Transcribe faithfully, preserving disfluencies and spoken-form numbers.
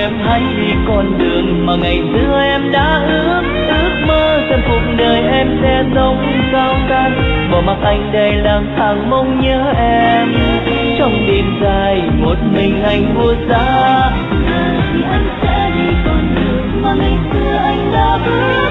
em hãy đi con đường mà ngày xưa em đã ước. Ước mơ xem cuộc đời em sẽ sống cao ca, bỏ mặc anh đây lang thang mong nhớ em. Trong đêm dài một mình anh vô giá, thì anh sẽ đi con đường mà ngày xưa anh đã bước.